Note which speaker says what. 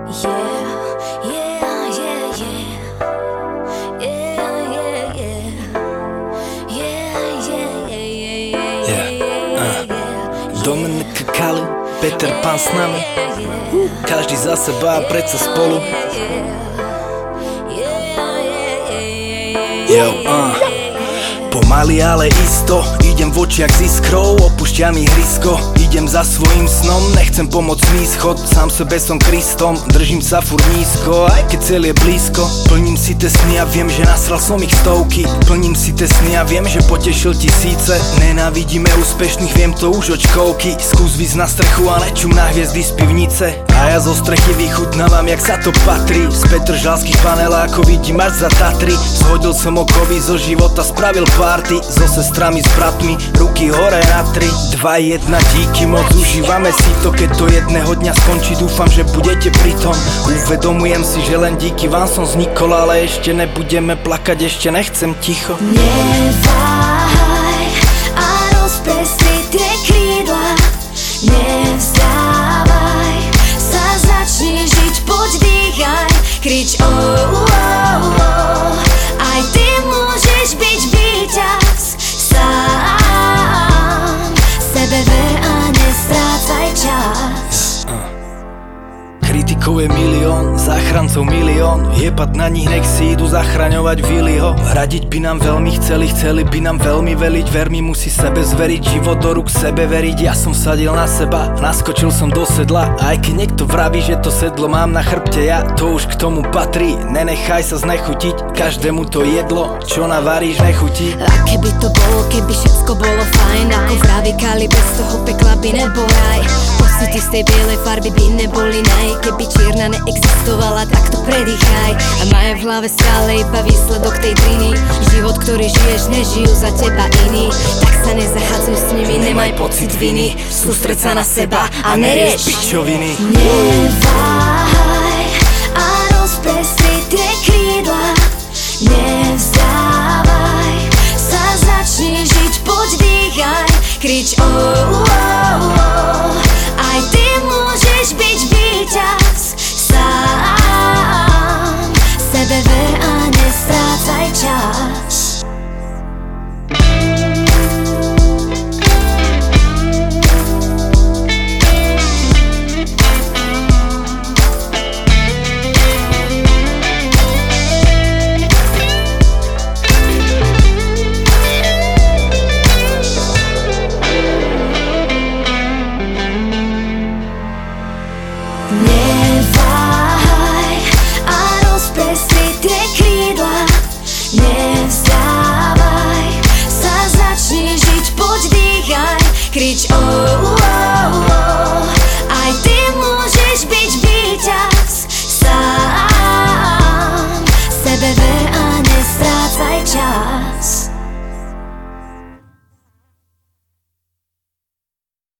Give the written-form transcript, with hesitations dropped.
Speaker 1: Dominik Kalu, Peter Pan s nami. Každý za seba a predsa spolu. Pomaly, ale isto, idem v očiach s iskrou, opúšťaný hrysko, idem za svojím snom, nechcem pomôcť mi schod, sám sebe som Kristom, držím sa furt nízko, aj keď cieľ je blízko. Plním si tie sny a viem, že nasral som ich stovky, plním si tie sny a viem, že potešil tisíce. Nenávidíme úspešných, viem to už očkovky, skús víc na strechu a nečum na hviezdy z pivnice. A ja zo strechy vychutnávam, jak sa to patrí, z petržalských panelákov vidím až za Tatry. Zhodil som okovy zo života, spravil party so sestrami, s bratmi, ruky hore na 3, 2, 1, díky moc, užívame si to, keď to jedného dňa skončí, dúfam, že budete pri tom. Uvedomujem si, že len díky vám som vznikol, ale ešte nebudeme plakať, ešte nechcem ticho.
Speaker 2: Neváhaj a rozprestri tie krídla, nevzdávaj sa, začni žiť, poď dýchaj, krič oh, oh, oh. Aj ty môžeš byť víťaz sám, sebe ver a nestrácaj čas.
Speaker 1: Kritikov je milión, záchrancov milión, jebať na nich, nech si idú zachraňovať Willyho. Radiť by nám veľmi chceli, chceli by nám veľmi veliť, ver mi, musí sebe zveriť, život do rúk, sebe veriť. Ja som sadil na seba, naskočil som do sedla, aj keď niekto vraví, že to sedlo mám na chrbte ja, to už k tomu patrí, nenechaj sa znechutiť, každému to jedlo, čo navaríš, nechutí.
Speaker 2: A keby to bolo, keby všetko bolo fajn, ako vraví Kali, bez toho pekla by nebol raj. Pocity z tej bielej farby by neboli naj, keby čierna neexistovala, tak to predýchaj. A majú v hlave stále iba výsledok tej driny, život, ktorý žiješ, nežijú za teba iní. Tak sa nezahadzuj s nimi, nemaj pocit viny, sústreď sa na seba a nerieš
Speaker 1: pičoviny.
Speaker 2: Neváhaj a rozprestri tie krídla, nevzdávaj sa, začni žiť, poď dýchaj, krič oh, oh, oh. Aj ty môžeš byť víťaz sám, sebe ver a nestrácaj čas.